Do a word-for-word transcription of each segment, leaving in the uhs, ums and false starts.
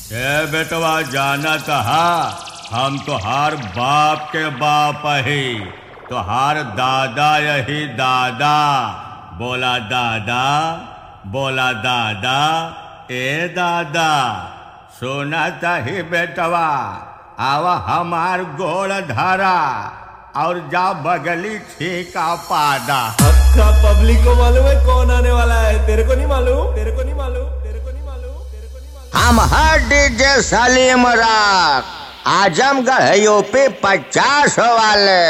ए बेटवा जाना तहा हम तोहार बाप के बाप ही तोहार दादा यही दादा बोला दादा बोला दादा ए दादा सुना तही बेटवा आवा हमार गोड़ धरा और जा बगली छीका पादा। अच्छा पब्लिक को मालूम है कौन आने वाला है, तेरे को नहीं मालूम तेरे को नहीं मालूम तेरे को नहीं मालूम तेरे को नहीं मालूम। हम है डीजे सलीम राग, आजमगढ़ यूपी पचास वाले।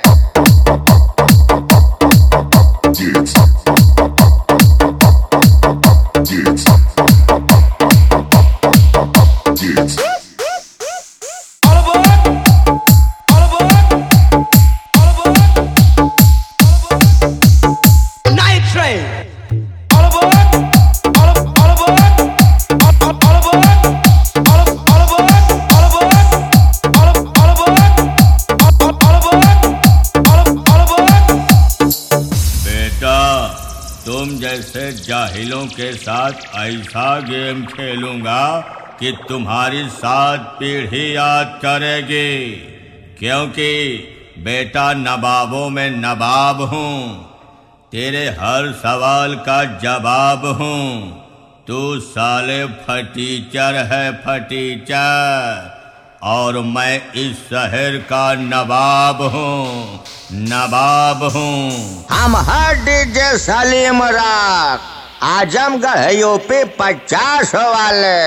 तुम जैसे जाहिलों के साथ ऐसा गेम खेलूंगा कि तुम्हारी सात पीढ़ी याद करेगी, क्योंकि बेटा नवाबों में नवाब हूँ, तेरे हर सवाल का जवाब हूँ। तू साले फटीचर है फटीचर, और मैं इस शहर का नवाब हूँ नवाब हूँ। हम है डीजे सलीम राग, आजमगढ़ यूपी पचास वाले।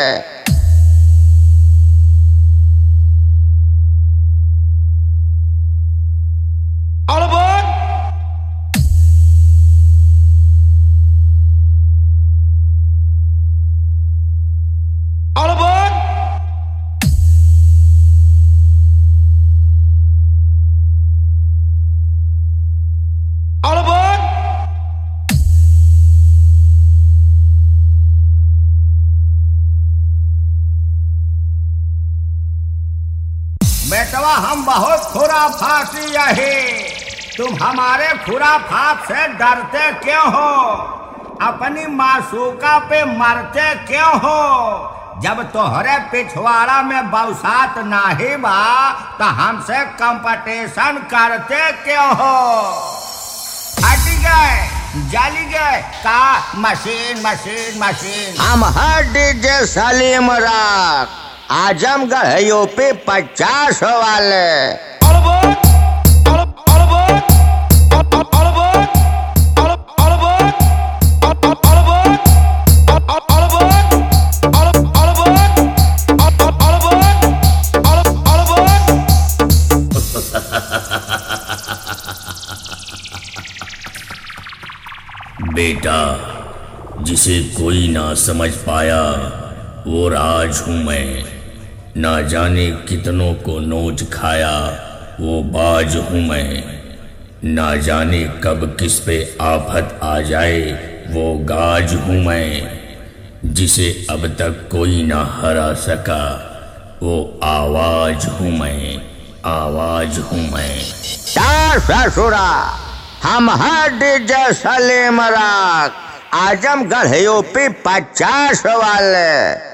बेटवा हम बहुत खुराफाती यही, तुम हमारे खुराफात से डरते क्यों हो? अपनी मासूका पे मरते क्यों हो? जब तोहरे पिछवाड़ा में बौसात नाही बा तो हमसे कंपटीशन करते क्यों हो? हट गए जाली गए का मशीन मशीन मशीन। हम है डीजे सलीम राग, आजमगढ़ यूपी पचास वाले। बेटा, जिसे कोई ना समझ पाया वो राज हूँ मैं, ना जाने कितनों को नोच खाया वो बाज हूँ मैं, ना जाने कब किस पे आफत आ जाए वो गाज हूँ मैं, जिसे अब तक कोई ना हरा सका वो आवाज हूँ मैं आवाज हूँ मैं। ससुरा हम है डीजे सलीम राग, आजमगढ़ यूपी पचास वाले।